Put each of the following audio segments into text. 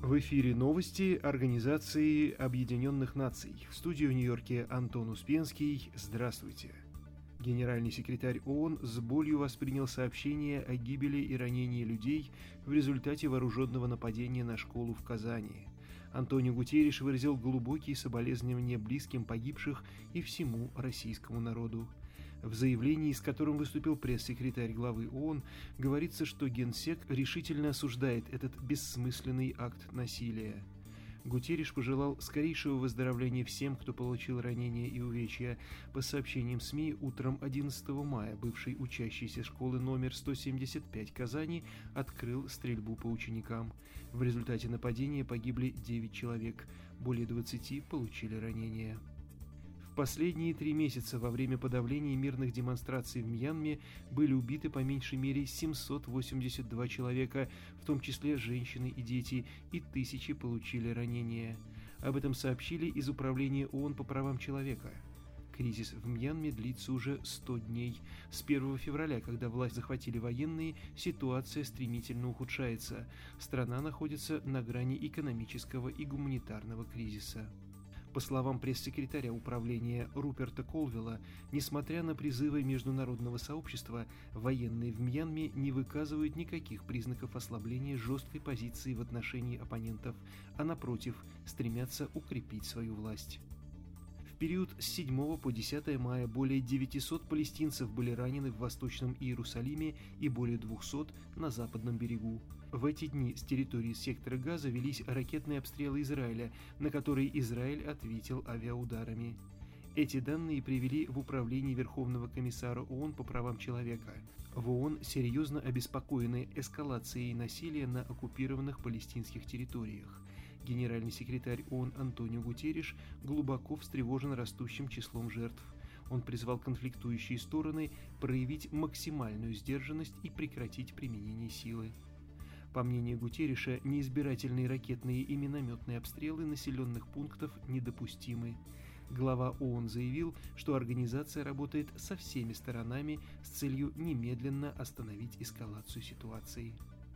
В эфире новости Организации Объединенных Наций. В студии в Нью-Йорке Антон Успенский. Здравствуйте. Генеральный секретарь ООН с болью воспринял сообщение о гибели и ранении людей в результате вооруженного нападения на школу в Казани. Антонио Гутерриш выразил глубокие соболезнования близким погибших и всему российскому народу. В заявлении, с которым выступил пресс-секретарь главы ООН, говорится, что Генсек решительно осуждает этот бессмысленный акт насилия. Гутерриш пожелал скорейшего выздоровления всем, кто получил ранения и увечья. По сообщениям СМИ, утром 11 мая бывший учащийся школы номер 175 Казани открыл стрельбу по ученикам. В результате нападения погибли 9 человек, более 20 получили ранения. В последние 3 месяца во время подавления мирных демонстраций в Мьянме были убиты по меньшей мере 782 человека, в том числе женщины и дети, и тысячи получили ранения. Об этом сообщили из Управления ООН по правам человека. Кризис в Мьянме длится уже 100 дней. С 1 февраля, когда власть захватили военные, ситуация стремительно ухудшается. Страна находится на грани экономического и гуманитарного кризиса. По словам пресс-секретаря управления Руперта Колвилла, несмотря на призывы международного сообщества, военные в Мьянме не выказывают никаких признаков ослабления жесткой позиции в отношении оппонентов, а напротив, стремятся укрепить свою власть. В период с 7 по 10 мая более 900 палестинцев были ранены в Восточном Иерусалиме и более 200 на Западном берегу. В эти дни с территории сектора Газа велись ракетные обстрелы Израиля, на которые Израиль ответил авиаударами. Эти данные привели в Управление Верховного комиссара ООН по правам человека. В ООН серьезно обеспокоены эскалацией насилия на оккупированных палестинских территориях. Генеральный секретарь ООН Антонио Гутерриш глубоко встревожен растущим числом жертв. Он призвал конфликтующие стороны проявить максимальную сдержанность и прекратить применение силы. По мнению Гутерриша, неизбирательные ракетные и минометные обстрелы населенных пунктов недопустимы. Глава ООН заявил, что организация работает со всеми сторонами с целью немедленно остановить эскалацию ситуации.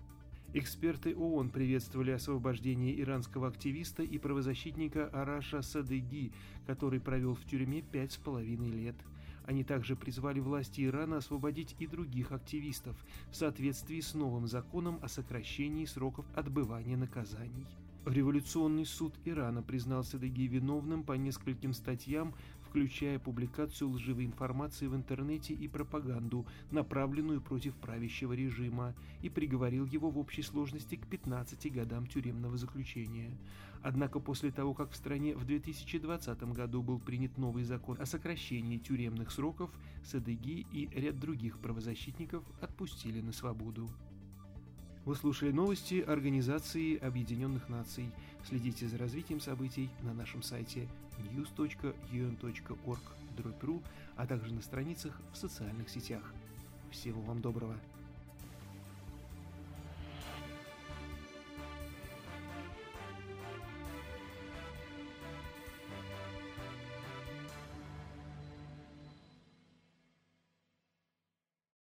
Эксперты ООН приветствовали освобождение иранского активиста и правозащитника Араша Садыги, который провел в тюрьме 5,5 лет. Они также призвали власти Ирана освободить и других активистов в соответствии с новым законом о сокращении сроков отбывания наказаний. Революционный суд Ирана признал Садыги виновным по нескольким статьям, включая публикацию лживой информации в интернете и пропаганду, направленную против правящего режима, и приговорил его в общей сложности к 15 годам тюремного заключения. Однако после того, как в стране в 2020 году был принят новый закон о сокращении тюремных сроков, Садыги и ряд других правозащитников отпустили на свободу. Вы слушали новости Организации Объединенных Наций. Следите за развитием событий на нашем сайте news.un.org/ru, а также на страницах в социальных сетях. Всего вам доброго!